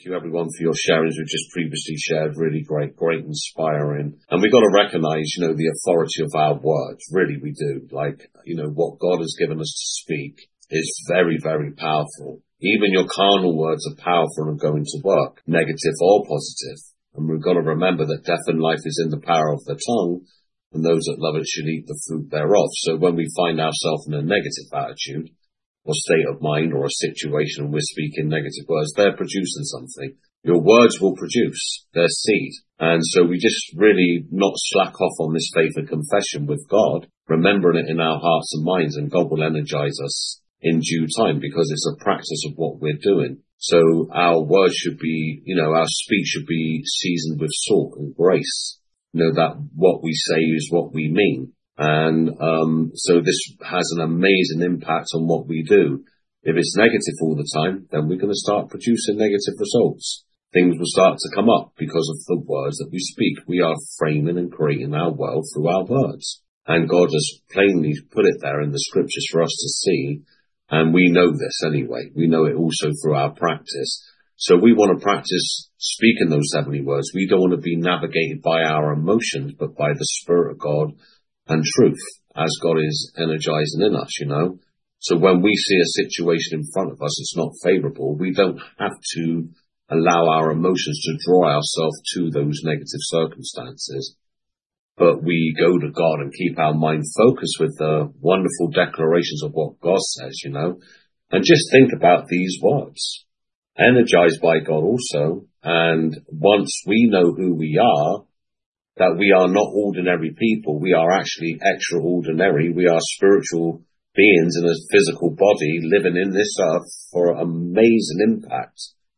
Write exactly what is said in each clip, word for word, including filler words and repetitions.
thank you everyone for your sharings we've just previously shared. Really great, great, inspiring. And we've got to recognize, you know, the authority of our words. Really, we do. Like, you know, what God has given us to speak is very, very powerful. Even your carnal words are powerful and going to work, negative or positive. And we've got to remember that death and life is in the power of the tongue, and those that love it should eat the fruit thereof. So when we find ourselves in a negative attitude or state of mind or a situation and we're speaking negative words, they're producing something. Your words will produce their seed. And so we just really not slack off on this faith and confession with God, remembering it in our hearts and minds, and God will energize us in due time, because it's a practice of what we're doing. So our words should be, you know, our speech should be seasoned with salt and grace. You know, that what we say is what we mean. And um so this has an amazing impact on what we do. If it's negative all the time, then we're going to start producing negative results. Things will start to come up because of the words that we speak. We are framing and creating our world through our words. And God has plainly put it there in the scriptures for us to see. And we know this anyway. We know it also through our practice. So we want to practice speaking those heavenly words. We don't want to be navigated by our emotions, but by the Spirit of God and truth, as God is energizing in us, you know. So when we see a situation in front of us that's not favorable, we don't have to allow our emotions to draw ourselves to those negative circumstances. But we go to God and keep our mind focused with the wonderful declarations of what God says, you know, and just think about these words. Energized by God also. And once we know who we are, that we are not ordinary people, we are actually extraordinary. We are spiritual beings in a physical body living in this earth for amazing impact.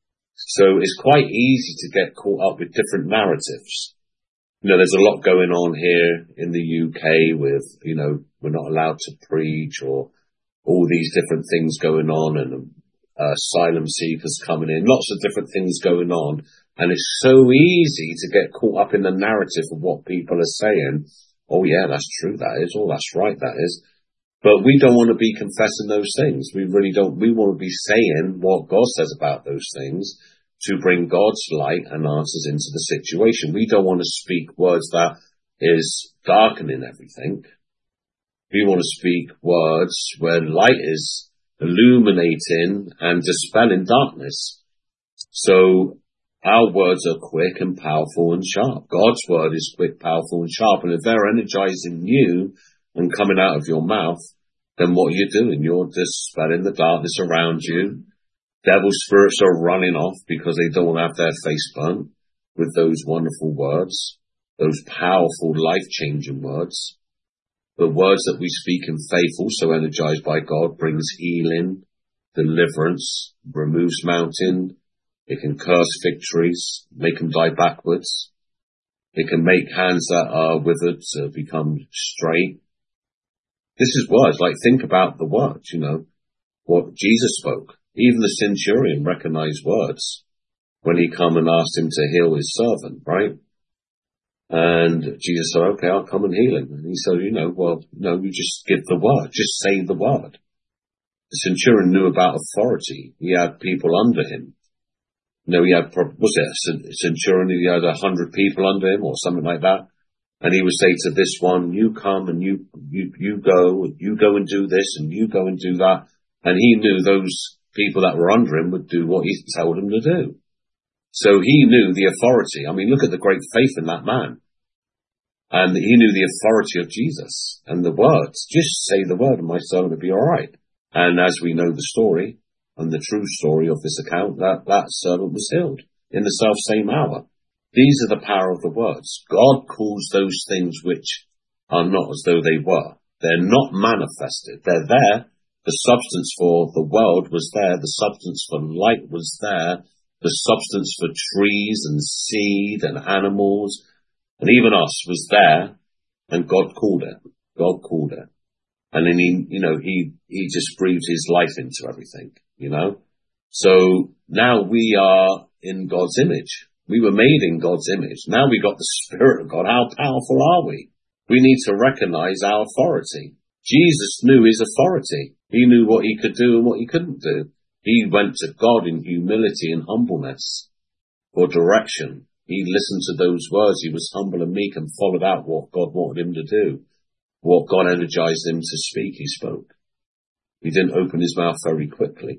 So it's quite easy to get caught up with different narratives. You know, there's a lot going on here in the U K with, you know, we're not allowed to preach, or all these different things going on, and uh, asylum seekers coming in, lots of different things going on. And it's so easy to get caught up in the narrative of what people are saying. Oh yeah, that's true, that is. Oh, that's right, that is. But we don't want to be confessing those things. We really don't. We want to be saying what God says about those things, to bring God's light and answers into the situation. We don't want to speak words that is darkening everything. We want to speak words where light is illuminating and dispelling darkness. So our words are quick and powerful and sharp. God's word is quick, powerful and sharp. And if they're energizing you and coming out of your mouth, then what are you doing? You're dispelling the darkness around you. Devil spirits are running off because they don't want to have their face burnt with those wonderful words, those powerful, life-changing words. The words that we speak in faith, also energized by God, brings healing, deliverance, removes mountain. It can curse victories, make them die backwards. It can make hands that are withered to become straight. This is words. Like, think about the words, you know, what Jesus spoke. Even the centurion recognized words when he come and asked him to heal his servant, right? And Jesus said, okay, I'll come and heal him. And he said, you know, well, no, you just give the word, just say the word. The centurion knew about authority. He had people under him. You know, he had, was it a centurion? He had a hundred people under him or something like that. And he would say to this one, you come and you, you, you go, you go and do this and you go and do that. And he knew those people that were under him would do what he told them to do. So he knew the authority. I mean, look at the great faith in that man. And he knew the authority of Jesus and the words. Just say the word and my servant will be all right. And as we know the story and the true story of this account, that, that servant was healed in the self same hour. These are the power of the words. God calls those things which are not as though they were. They're not manifested. They're there. The substance for the world was there. The substance for light was there. The substance for trees and seed and animals and even us was there. And God called it. God called it. And then he, you know, he, he just breathed his life into everything, you know. So now we are in God's image. We were made in God's image. Now we got the Spirit of God. How powerful are we? We need to recognize our authority. Jesus knew his authority. He knew what he could do and what he couldn't do. He went to God in humility and humbleness. or direction. He listened to those words. He was humble and meek and followed out what God wanted him to do. What God energized him to speak, he spoke. He didn't open his mouth very quickly.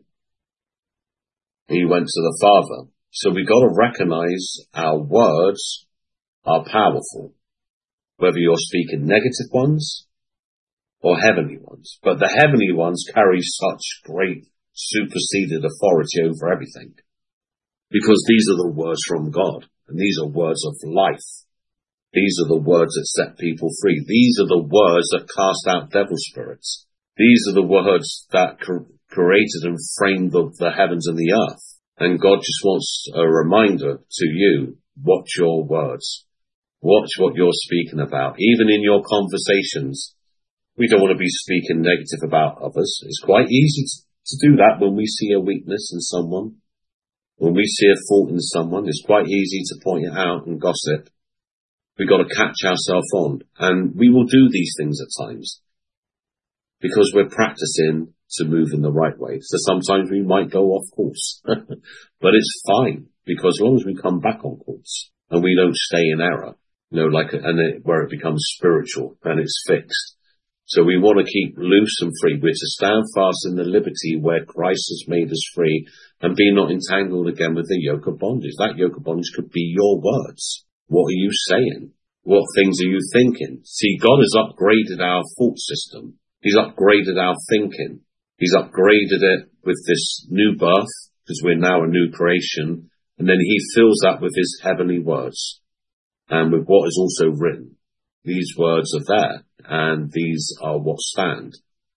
He went to the Father. So we got to recognize our words are powerful, whether you're speaking negative ones or heavenly ones. But the heavenly ones carry such great superseded authority over everything, because these are the words from God, and these are words of life. These are the words that set people free. These are the words that cast out devil spirits. These are the words that cr- created and framed the, the heavens and the earth. And God just wants a reminder to you, watch your words. Watch what you're speaking about. Even in your conversations, we don't want to be speaking negative about others. It's quite easy to, to do that when we see a weakness in someone. When we see a fault in someone, it's quite easy to point it out and gossip. We've got to catch ourselves on. And we will do these things at times because we're practicing to move in the right way. So sometimes we might go off course, but it's fine, because as long as we come back on course and we don't stay in error, you know, like, and it, where it becomes spiritual and it's fixed. So we want to keep loose and free. We're to stand fast in the liberty where Christ has made us free, and be not entangled again with the yoke of bondage. That yoke of bondage could be your words. What are you saying? What things are you thinking? See, God has upgraded our thought system. He's upgraded our thinking. He's upgraded it with this new birth, because we're now a new creation. And then he fills that with his heavenly words and with what is also written. These words are there, and these are what stand.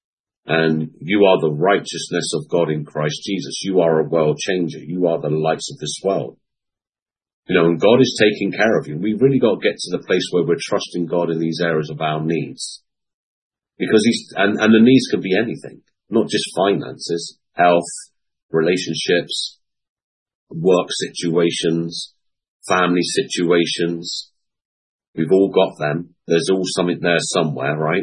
And you are the righteousness of God in Christ Jesus. You are a world changer. You are the lights of this world. You know, and God is taking care of you. We've really got to get to the place where we're trusting God in these areas of our needs. Because he's, and, and the needs could be anything, not just finances, health, relationships, work situations, family situations. We've all got them. There's all something there somewhere, right?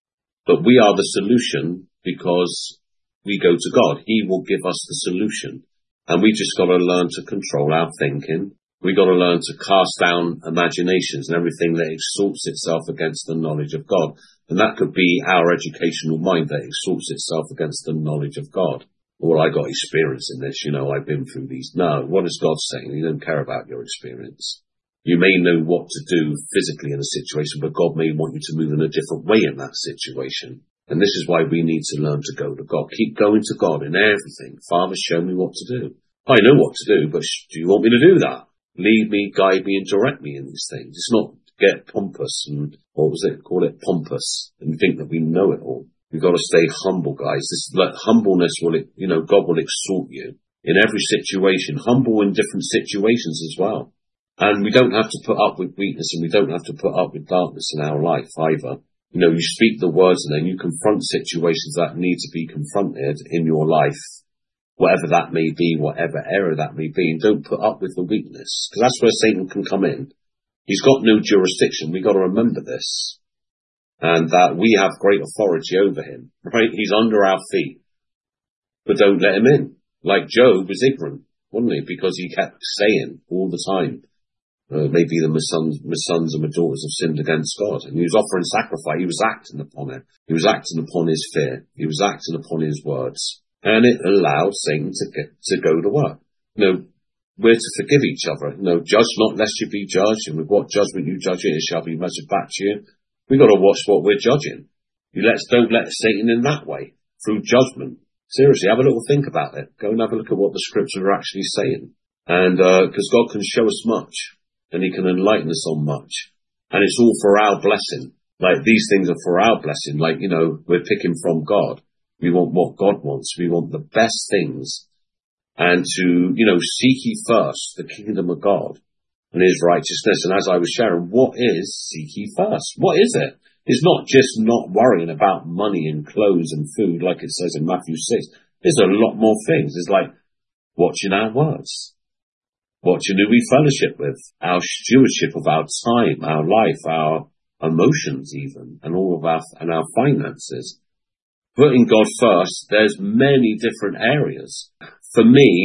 But we are the solution because we go to God. He will give us the solution. And we just got to learn to control our thinking. We got to learn to cast down imaginations and everything that exalts itself against the knowledge of God. And that could be our educational mind that exalts itself against the knowledge of God. Well, I got experience in this, you know, I've been through these. No, what is God saying? He don't care about your experience. You may know what to do physically in a situation, but God may want you to move in a different way in that situation. And this is why we need to learn to go to God. Keep going to God in everything. Father, show me what to do. I know what to do, but do you want me to do that? Lead me, guide me, and direct me in these things. It's not get pompous and, what was it, call it pompous, and think that we know it all. We've got to stay humble, guys. This, like, humbleness will, you know, God will exalt you in every situation, humble in different situations as well. And we don't have to put up with weakness, and we don't have to put up with darkness in our life either. You know, you speak the words and then you confront situations that need to be confronted in your life, whatever that may be, whatever error that may be, and don't put up with the weakness, because that's where Satan can come in. He's got no jurisdiction. We've got to remember this, and that we have great authority over him, right? He's under our feet, but don't let him in. Like Job was ignorant, wasn't he? Because he kept saying all the time, Uh, maybe the, my sons, my sons and my daughters have sinned against God. And he was offering sacrifice. He was acting upon it. He was acting upon his fear. He was acting upon his words. And it allowed Satan to get, to go to work. You know, we're to forgive each other. You know, judge not lest you be judged. And with what judgment you judge it, it shall be measured back to you. We've got to watch what we're judging. You let's, don't let Satan in that way, through judgment. Seriously, have a little think about it. Go and have a look at what the scriptures are actually saying. And, uh, cause God can show us much. And he can enlighten us on much. And it's all for our blessing. Like, these things are for our blessing. Like, you know, we're picking from God. We want what God wants. We want the best things. And to, you know, seek ye first the kingdom of God and his righteousness. And as I was sharing, what is seek ye first? What is it? It's not just not worrying about money and clothes and food, like it says in Matthew six. There's a lot more things. It's like watching our words. Watching who we fellowship with, our stewardship of our time, our life, our emotions even, and all of our, and our finances. Putting God first, there's many different areas. For me,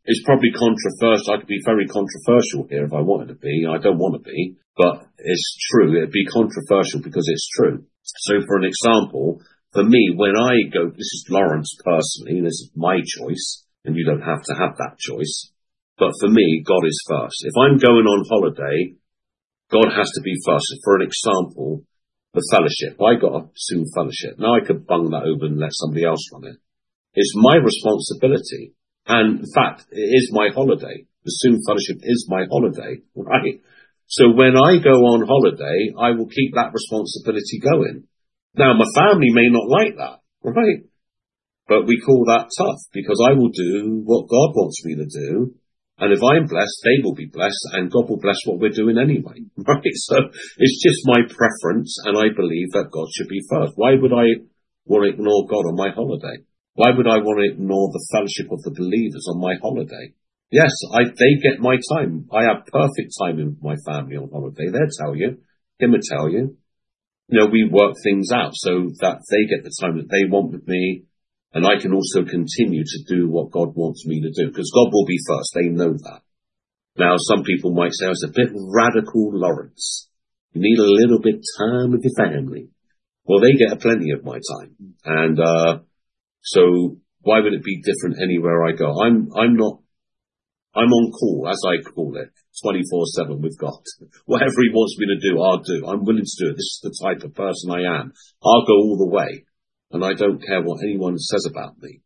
it's probably controversial. I could be very controversial here if I wanted to be. I don't want to be, but it's true. It'd be controversial because it's true. So for an example, for me, when I go, this is Lawrence personally, this is my choice, and you don't have to have that choice. But for me, God is first. If I'm going on holiday, God has to be first. For an example, the fellowship. I got a Soon Fellowship. Now I could bung that over and let somebody else run it. It's my responsibility. And in fact, it is my holiday. The Soon Fellowship is my holiday, right? So when I go on holiday, I will keep that responsibility going. Now, my family may not like that, right? But we call that tough because I will do what God wants me to do. And if I'm blessed, they will be blessed and God will bless what we're doing anyway, right? So it's just my preference and I believe that God should be first. Why would I want to ignore God on my holiday? Why would I want to ignore the fellowship of the believers on my holiday? Yes, I, they get my time. I have perfect timing with my family on holiday. They'll tell you. Him will tell you. You know, we work things out so that they get the time that they want with me. And I can also continue to do what God wants me to do. Because God will be first. They know that. Now, some people might say, oh, it's a bit radical, Lawrence. You need a little bit time with your family. Well, they get plenty of my time. And, uh, so why would it be different anywhere I go? I'm, I'm not, I'm on call, as I call it, twenty-four seven with God. Whatever he wants me to do, I'll do. I'm willing to do it. This is the type of person I am. I'll go all the way. And I don't care what anyone says about me.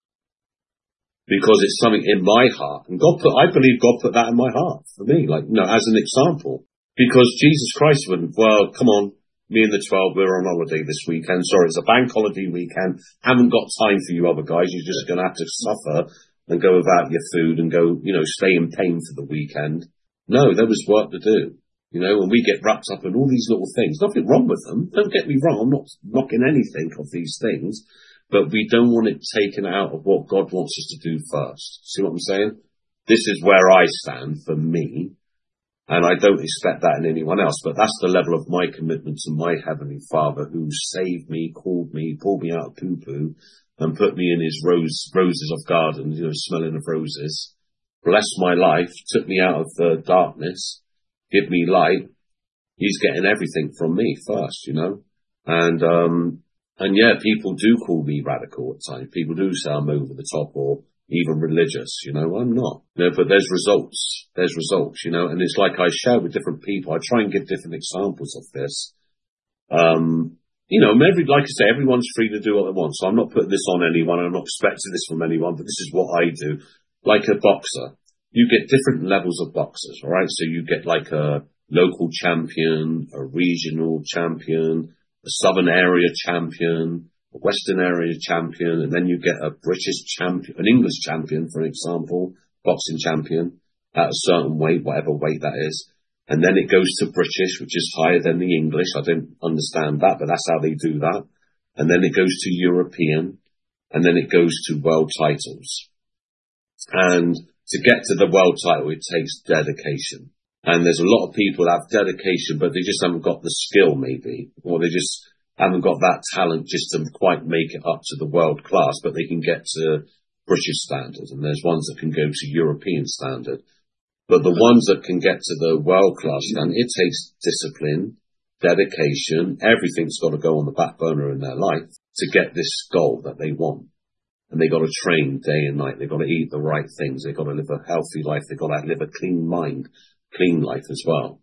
Because it's something in my heart. And God put, I believe God put that in my heart for me, like, no, as an example. Because Jesus Christ wouldn't, well, come on. Me and the twelve, we're on holiday this weekend. Sorry, it's a bank holiday weekend. Haven't got time for you other guys. You're just going to have to suffer and go without your food and go, you know, stay in pain for the weekend. No, there was work to do. You know, and we get wrapped up in all these little things. Nothing wrong with them. Don't get me wrong. I'm not knocking anything of these things. But we don't want it taken out of what God wants us to do first. See what I'm saying? This is where I stand for me. And I don't expect that in anyone else, but that's the level of my commitment to my Heavenly Father who saved me, called me, pulled me out of poo-poo and put me in his rose, roses of garden, you know, smelling of roses, blessed my life, took me out of the darkness, give me light. He's getting everything from me first, you know, and, um, and yeah, people do call me radical at times. People do say I'm over the top or even religious, you know, I'm not. You know, but there's results. There's results, you know, and it's like I share with different people. I try and give different examples of this. Um, you know, every, like I say, everyone's free to do what they want. So I'm not putting this on anyone. I'm not expecting this from anyone, but this is what I do. Like a boxer, you get different levels of boxers, all right? So you get like a local champion, a regional champion, a southern area champion, a Western area champion, and then you get a British champion, an English champion, for example, boxing champion at a certain weight, whatever weight that is. And then it goes to British, which is higher than the English. I don't understand that, but that's how they do that. And then it goes to European, and then it goes to world titles. And to get to the world title, it takes dedication. And there's a lot of people that have dedication, but they just haven't got the skill, maybe, or they just haven't got that talent just to quite make it up to the world class, but they can get to British standard, and there's ones that can go to European standard. But the ones that can get to the world class standard, it takes discipline, dedication, everything's got to go on the back burner in their life to get this goal that they want. And they got to train day and night. They got to eat the right things. They got to live a healthy life. They got to live a clean mind, clean life as well.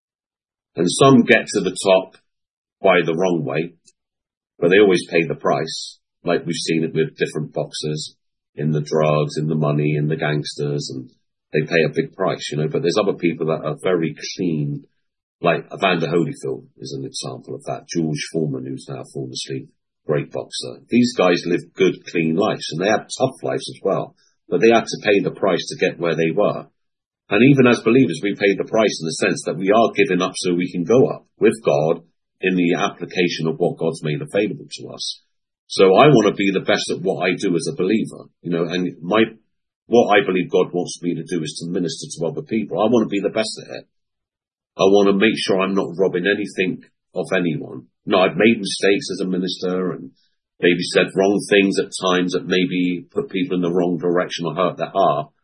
And some get to the top by the wrong way, but they always pay the price. Like we've seen it with different boxers in the drugs, in the money, in the gangsters, and they pay a big price, you know, but there's other people that are very clean, like Evander Holyfield is an example of that. George Foreman, who's now fallen asleep, great boxer. These guys live good, clean lives, and they had tough lives as well, but they had to pay the price to get where they were. And even as believers, we pay the price in the sense that we are giving up so we can go up with God in the application of what God's made available to us. So I want to be the best at what I do as a believer, you know, and my, what I believe God wants me to do is to minister to other people. I want to be the best at it. I want to make sure I'm not robbing anything of anyone. No, I've made mistakes as a minister and maybe said wrong things at times that maybe put people in the wrong direction or hurt their heart.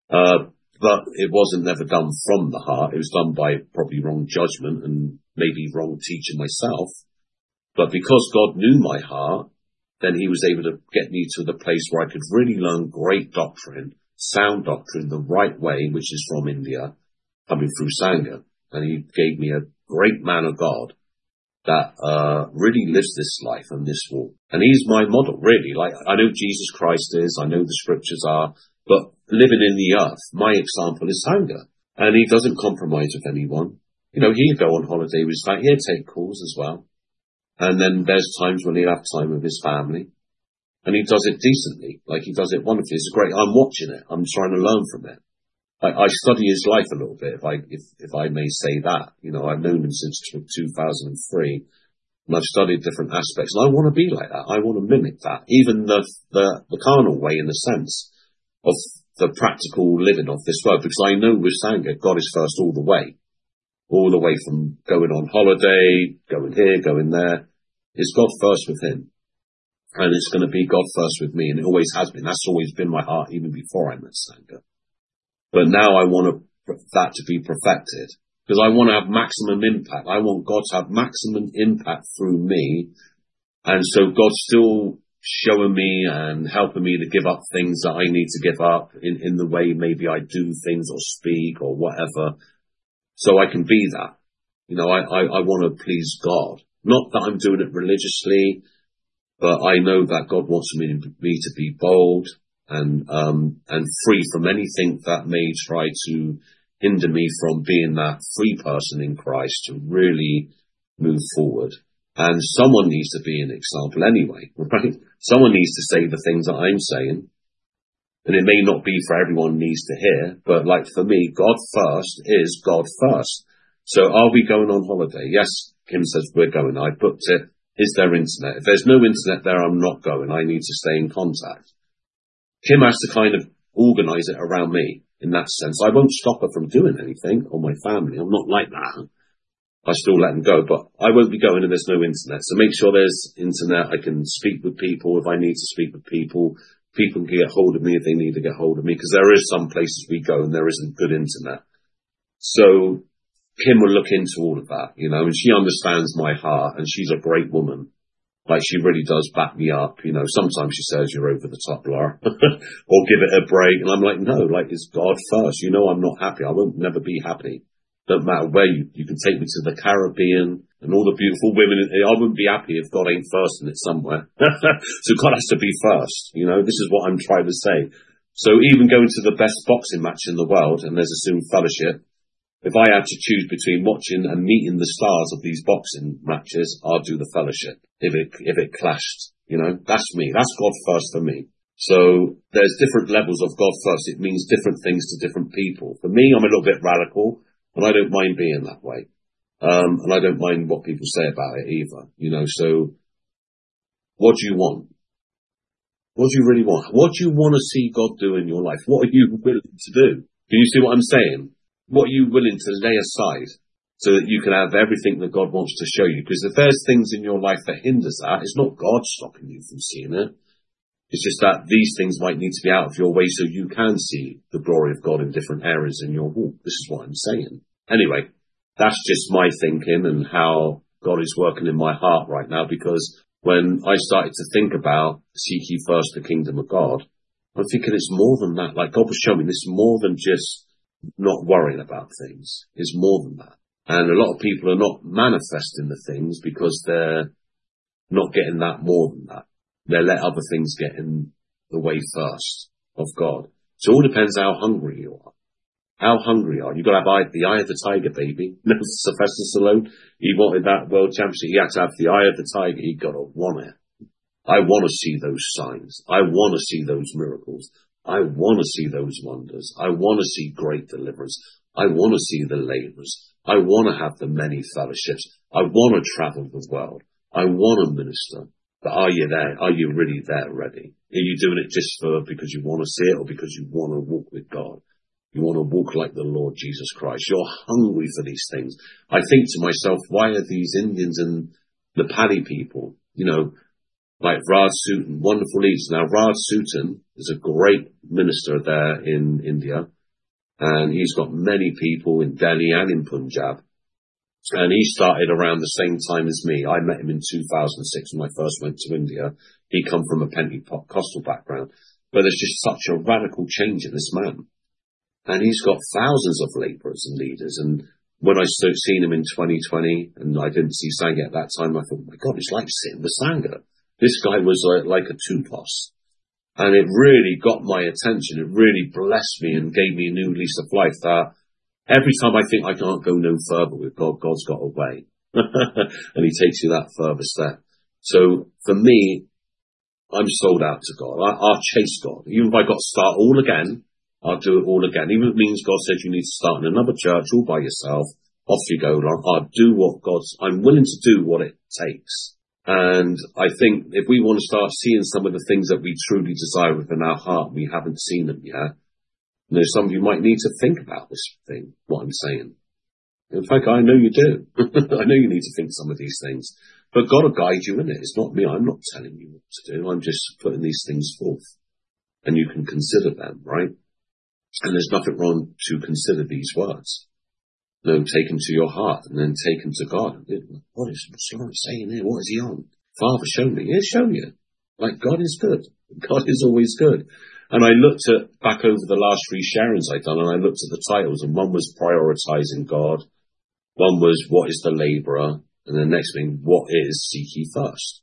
Uh, but it wasn't never done from the heart. It was done by probably wrong judgment and maybe wrong teaching myself. But because God knew my heart, then he was able to get me to the place where I could really learn great doctrine, sound doctrine, the right way, which is from India, coming through Sangha. And he gave me a great man of God that uh really lives this life and this walk. And he's my model, really. Like, I know Jesus Christ is, I know the scriptures are, but living in the earth, my example is Sangha. And he doesn't compromise with anyone. You know, he'd go on holiday with his family, he'd take calls as well. And then there's times when he'll have time with his family. And he does it decently, like he does it wonderfully. It's great. I'm watching it. I'm trying to learn from it. I, I study his life a little bit, if I if if I may say that. You know, I've known him since two thousand three, and I've studied different aspects. And I want to be like that. I want to mimic that, even the the, the carnal way, in the sense of the practical living of this world. Because I know with Sangha, God is first all the way, all the way from going on holiday, going here, going there. It's God first with him. And it's going to be God first with me, and it always has been. That's always been my heart, even before I met Sangha. But now I want to, that to be perfected, because I want to have maximum impact. I want God to have maximum impact through me. And so God's still showing me and helping me to give up things that I need to give up in, in the way maybe I do things or speak or whatever, so I can be that. You know, I, I, I want to please God. Not that I'm doing it religiously, but I know that God wants me, me to be bold and um and free from anything that may try to hinder me from being that free person in Christ to really move forward. And someone needs to be an example anyway, right? Someone needs to say the things that I'm saying. And it may not be for everyone needs to hear, but like for me, God first is God first. So are we going on holiday? Yes, Kim says we're going. I booked it. Is there internet? If there's no internet there, I'm not going. I need to stay in contact. Kim has to kind of organise it around me in that sense. I won't stop her from doing anything, or my family. I'm not like that. I still let them go, but I won't be going if there's no internet. So make sure there's internet. I can speak with people if I need to speak with people. People can get hold of me if they need to get hold of me, because there is some places we go and there isn't good internet. So Kim will look into all of that, you know, and she understands my heart, and she's a great woman. Like, she really does back me up. You know, sometimes she says you're over the top, Laura, or give it a break. And I'm like, no, like, it's God first. You know, I'm not happy. I won't never be happy. Don't matter where you, you can take me to the Caribbean and all the beautiful women. I wouldn't be happy if God ain't first in it somewhere. So God has to be first. You know, this is what I'm trying to say. So even going to the best boxing match in the world, and there's a Zoom fellowship, if I had to choose between watching and meeting the stars of these boxing matches, I'd do the fellowship. If it, if it clashed, you know, that's me. That's God first for me. So there's different levels of God first. It means different things to different people. For me, I'm a little bit radical, and I don't mind being that way. Um, and I don't mind what people say about it either, you know. So what do you want? What do you really want? What do you want to see God do in your life? What are you willing to do? Can you see what I'm saying? What are you willing to lay aside so that you can have everything that God wants to show you? Because if there's things in your life that hinders that, it's not God stopping you from seeing it. It's just that these things might need to be out of your way so you can see the glory of God in different areas in your walk. This is what I'm saying. Anyway, that's just my thinking and how God is working in my heart right now, because when I started to think about seek ye first the kingdom of God, I'm thinking it's more than that. Like, God was showing me this more than just not worrying about things. It's more than that. And a lot of people are not manifesting the things because they're not getting that more than that. They let other things get in the way first of God. So it all depends how hungry you are. How hungry are you? You've got to have the eye of the tiger, baby. No, Sylvester Stallone, he wanted that world championship. He had to have the eye of the tiger. He got to want it. I want to see those signs. I want to see those miracles. I want to see those wonders. I want to see great deliverance. I want to see the laborers. I want to have the many fellowships. I want to travel the world. I want to minister. But are you there? Are you really there ready? Are you doing it just for because you want to see it, or because you want to walk with God? You want to walk like the Lord Jesus Christ. You're hungry for these things. I think to myself, why are these Indians and Nepali people, you know, like Raj Sutan, wonderful leaders. Now, Raj Sutan is a great minister there in India. And he's got many people in Delhi and in Punjab. And he started around the same time as me. I met him in two thousand six when I first went to India. He come from a Pentecostal background. But there's just such a radical change in this man. And he's got thousands of labourers and leaders. And when I seen him in twenty twenty, and I didn't see Sangha at that time, I thought, my God, it's like sitting with Sangha. This guy was like, like a two-boss. And it really got my attention. It really blessed me and gave me a new lease of life that every time I think I can't go no further with God, God's got a way. And he takes you that further step. So for me, I'm sold out to God. I, I'll chase God. Even if I got to start all again, I'll do it all again. Even if it means God says you need to start in another church all by yourself, off you go. I'll do what God's, I'm willing to do what it takes. And I think if we want to start seeing some of the things that we truly desire within our heart, we haven't seen them yet. You know, some of you might need to think about this thing, what I'm saying. In fact, I know you do. I know you need to think some of these things. But God will guide you in it. It's not me. I'm not telling you what to do. I'm just putting these things forth. And you can consider them, right? And there's nothing wrong to consider these words. No, take him to your heart and then take him to God. What is Lord saying here? What is he on? Father, show me. He'll show you. Like, God is good. God is always good. And I looked at, back over the last three sharings I'd done, and I looked at the titles, and one was prioritizing God. One was, what is the labourer? And the next thing, what is seek ye first?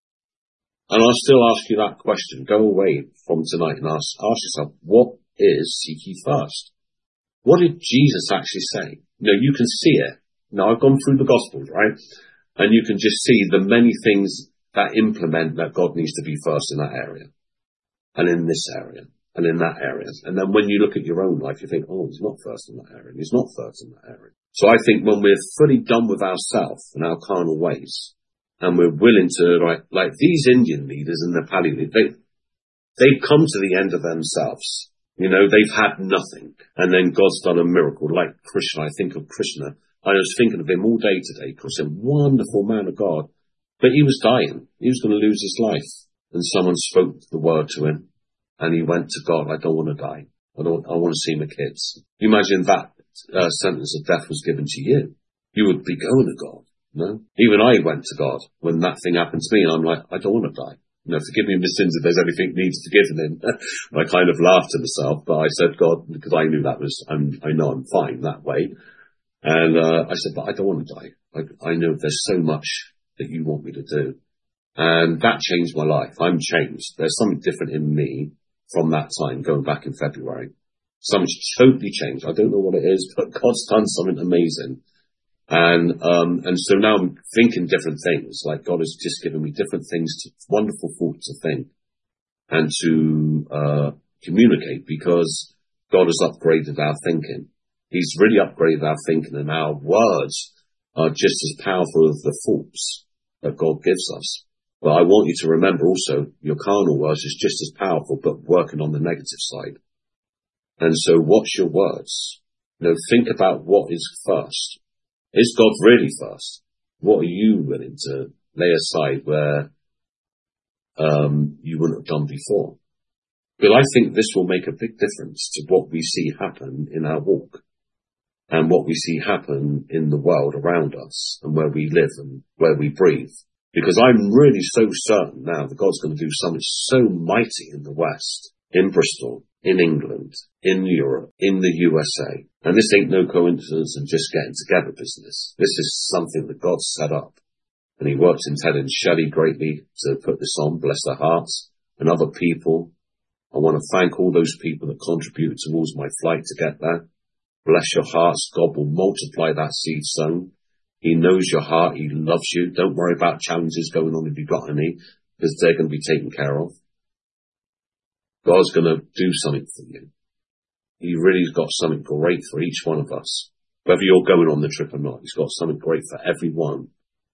And I'll still ask you that question. Go away from tonight and ask, ask yourself, what is seek ye first? What did Jesus actually say? You know, you can see it. Now, I've gone through the Gospels, right? And you can just see the many things that implement that God needs to be first in that area. And in this area. And in that area. And then when you look at your own life, you think, oh, he's not first in that area. And he's not first in that area. So I think when we're fully done with ourselves and our carnal ways, and we're willing to, like, like these Indian leaders and Nepali leaders, they, they've come to the end of themselves. You know, they've had nothing. And then God's done a miracle. Like Krishna, I think of Krishna. I was thinking of him all day today. Krishna, wonderful man of God. But he was dying. He was going to lose his life. And someone spoke the word to him. And he went to God, I don't want to die. I don't, I want to see my kids. You imagine that uh, sentence of death was given to you. You would be going to God. No? Even I went to God when that thing happened to me. And I'm like, I don't want to die. You know, forgive me my sins if there's anything needs forgiven him. I kind of laughed to myself, but I said, God, because I knew that was, I'm, I know I'm fine that way. And, uh, I said, but I don't want to die. I, I know there's so much that you want me to do. And that changed my life. I'm changed. There's something different in me from that time, going back in February. Something's totally changed. I don't know what it is, but God's done something amazing. And, um, and so now I'm thinking different things. Like God has just given me different things, to, wonderful thoughts to think and to, uh, communicate, because God has upgraded our thinking. He's really upgraded our thinking, and our words are just as powerful as the thoughts that God gives us. But I want you to remember also, your carnal words is just as powerful, but working on the negative side. And so what's your words? You know, think about what is first. Is God really first? What are you willing to lay aside where um, you wouldn't have done before? But I think this will make a big difference to what we see happen in our walk and what we see happen in the world around us and where we live and where we breathe. Because I'm really so certain now that God's going to do something so mighty in the West, in Bristol, in England, in Europe, in the U S A. And this ain't no coincidence and just getting together business. This is something that God set up. And he worked in Ted and Shelley greatly to put this on, bless their hearts, and other people. I want to thank all those people that contributed towards my flight to get there. Bless your hearts. God will multiply that seed sown. He knows your heart. He loves you. Don't worry about challenges going on if you've got any, because they're going to be taken care of. God's going to do something for you. He really's got something great for each one of us. Whether you're going on the trip or not, he's got something great for everyone.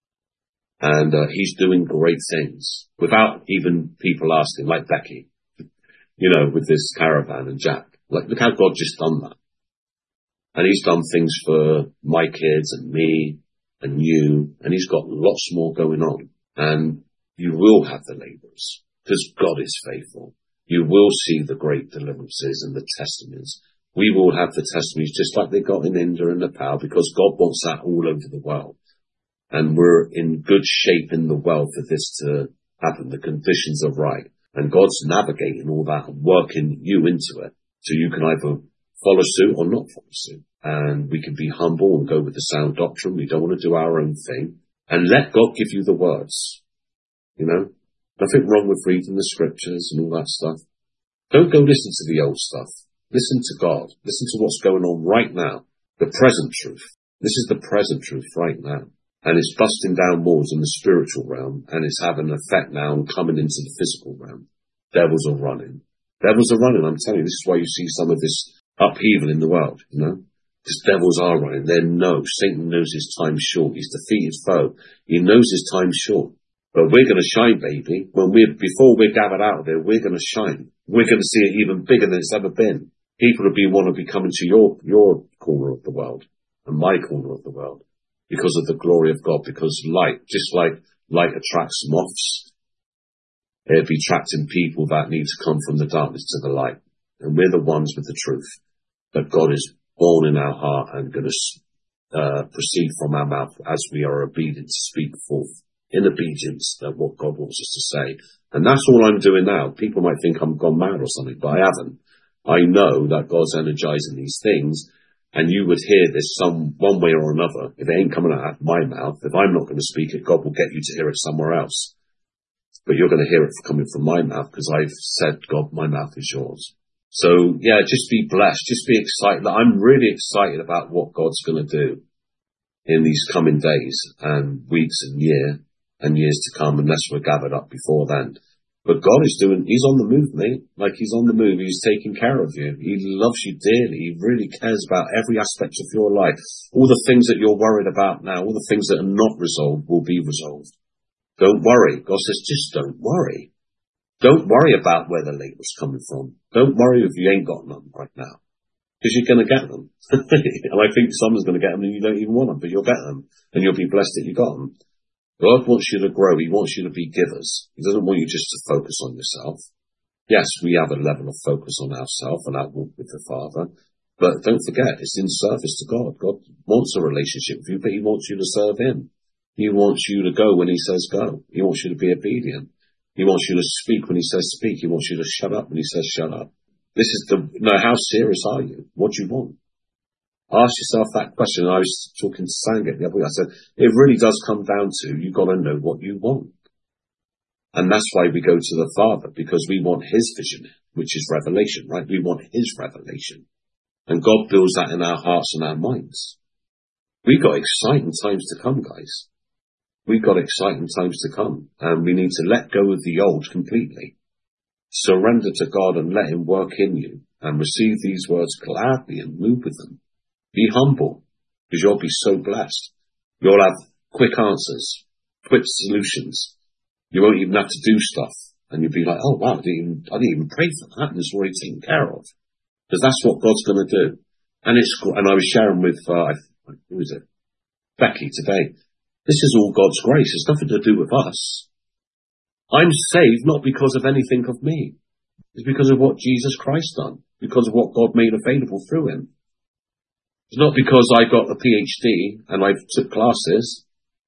And uh, he's doing great things without even people asking, like Becky, you know, with this caravan and Jack. Like, look how God just done that. And he's done things for my kids and me and you, and he's got lots more going on. And you will have the labourers, because God is faithful. You will see the great deliverances and the testimonies we will have the testimonies just like they got in India and Nepal, because God wants that all over the world. And we're in good shape in the world for this to happen. The conditions are right. And God's navigating all that and working you into it. So you can either follow suit or not follow suit. And we can be humble and go with the sound doctrine. We don't want to do our own thing. And let God give you the words. You know, nothing wrong with reading the scriptures and all that stuff. Don't go listen to the old stuff. Listen to God. Listen to what's going on right now. The present truth. This is the present truth right now. And it's busting down walls in the spiritual realm, and it's having an effect now and coming into the physical realm. Devils are running. Devils are running, I'm telling you. This is why you see some of this upheaval in the world, you know. Because devils are running. They know. Satan knows his time's short. He's defeated foe. He knows his time's short. But we're going to shine, baby. When we're, before we're gathered out of there, we're going to shine. We're going to see it even bigger than it's ever been. People will be want to be coming to your, your corner of the world and my corner of the world because of the glory of God, because light, just like light attracts moths, it'll be attracting people that need to come from the darkness to the light. And we're the ones with the truth that God is born in our heart and going to uh, proceed from our mouth as we are obedient to speak forth in obedience to what God wants us to say. And that's all I'm doing now. People might think I'm gone mad or something, but I haven't. I know that God's energizing these things, and you would hear this some one way or another. If it ain't coming out of my mouth, if I'm not going to speak it, God will get you to hear it somewhere else. But you're going to hear it coming from my mouth, because I've said, God, my mouth is yours. So yeah, just be blessed. Just be excited. I'm really excited about what God's going to do in these coming days and weeks and year and years to come, unless we're gathered up before then. But God is doing, he's on the move, mate. Like, he's on the move. He's taking care of you. He loves you dearly. He really cares about every aspect of your life. All the things that you're worried about now, all the things that are not resolved will be resolved. Don't worry. God says, just don't worry. Don't worry about where the label's coming from. Don't worry if you ain't got none right now, because you're going to get them. And I think someone's going to get them and you don't even want them, but you'll get them and you'll be blessed that you got them. God wants you to grow. He wants you to be givers. He doesn't want you just to focus on yourself. Yes, we have a level of focus on ourselves and our walk with the Father, but don't forget, it's in service to God. God wants a relationship with you, but he wants you to serve him. He wants you to go when he says go. He wants you to be obedient. He wants you to speak when he says speak. He wants you to shut up when he says shut up. This is the, no, how serious are you? What do you want? Ask yourself that question. I was talking to Sangat the other week. I said, it really does come down to, you've got to know what you want. And that's why we go to the Father, because we want his vision, which is revelation, right? We want his revelation. And God builds that in our hearts and our minds. We've got exciting times to come, guys. We've got exciting times to come. And we need to let go of the old completely. Surrender to God and let him work in you. And receive these words gladly and move with them. Be humble, because you'll be so blessed. You'll have quick answers, quick solutions. You won't even have to do stuff. And you'll be like, oh wow, I didn't even, I didn't even pray for that, and it's already taken care of. Because that's what God's going to do. And it's, and I was sharing with, uh, who is it? Becky today. This is all God's grace. It's nothing to do with us. I'm saved not because of anything of me. It's because of what Jesus Christ done. Because of what God made available through him. It's not because I got a PhD and I took classes,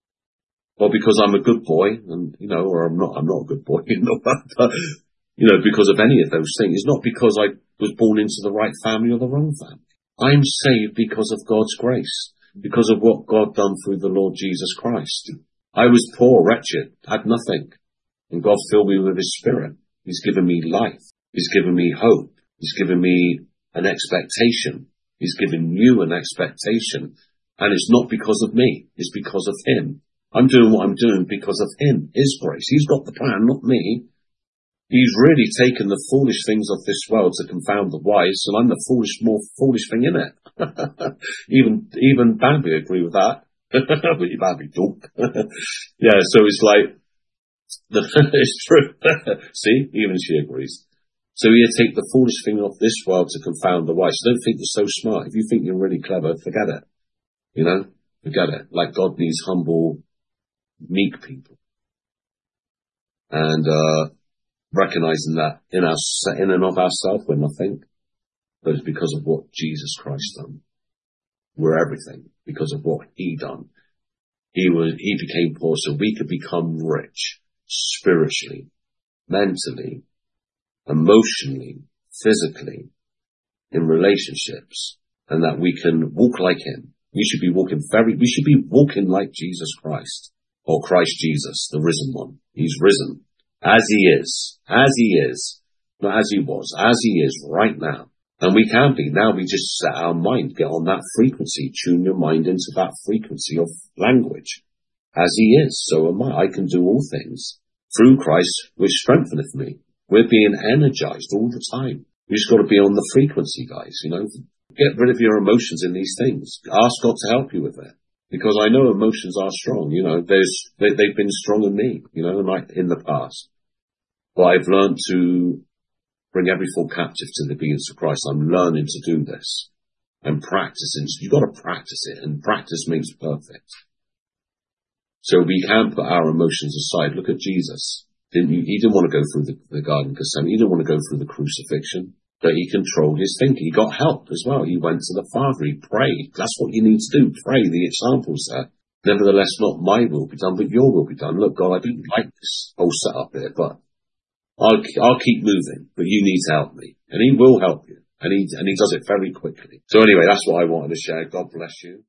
or because I'm a good boy, and you know, or I'm not. I'm not a good boy, you know. But, you know, because of any of those things. It's not because I was born into the right family or the wrong family. I'm saved because of God's grace, because of what God done through the Lord Jesus Christ. I was poor, wretched, had nothing, and God filled me with His Spirit. He's given me life. He's given me hope. He's given me an expectation. He's given you an expectation. And it's not because of me. It's because of him. I'm doing what I'm doing because of him, his grace. He's got the plan, not me. He's really taken the foolish things of this world to confound the wise, and I'm the foolish, more foolish thing in it. even, even Bambi agree with that. But you Bambi talk. Yeah, so it's like, it's true. See, even she agrees. So you take the foolish thing of this world to confound the wise. So don't think you're so smart. If you think you're really clever, forget it. You know, forget it. Like, God needs humble, meek people. And, uh, recognizing that in our, in and of ourselves, we're nothing. but it's because of what Jesus Christ done. We're everything because of what he done. He was, he became poor so we could become rich spiritually, mentally, emotionally, physically, in relationships, and that we can walk like him. We should be walking very, we should be walking like Jesus Christ, or Christ Jesus, the risen one. He's risen as he is, as he is, not as he was, as he is right now. And we can be. Now we just set our mind, get on that frequency, tune your mind into that frequency of language. As he is, so am I. I can do all things through Christ, which strengtheneth me. We're being energized all the time. We just got to be on the frequency, guys, you know. Get rid of your emotions in these things. Ask God to help you with it. Because I know emotions are strong, you know. There's, they, they've been strong in me, you know, like in the past. But I've learned to bring every thought captive to the obedience of Christ. I'm learning to do this and practicing. You've got to practice it, and practice makes perfect. So we can put our emotions aside. Look at Jesus. Didn't you, he didn't want to go through the, the Garden of Gethsemane. He didn't want to go through the crucifixion, but he controlled his thinking. He got help as well. He went to the Father. He prayed. That's what you need to do. Pray. The example's there. Nevertheless, not my will be done, but your will be done. Look, God, I don't like this whole setup here, but I'll, I'll keep moving, but you need to help me. And he will help you. And he, and he does it very quickly. So anyway, that's what I wanted to share. God bless you.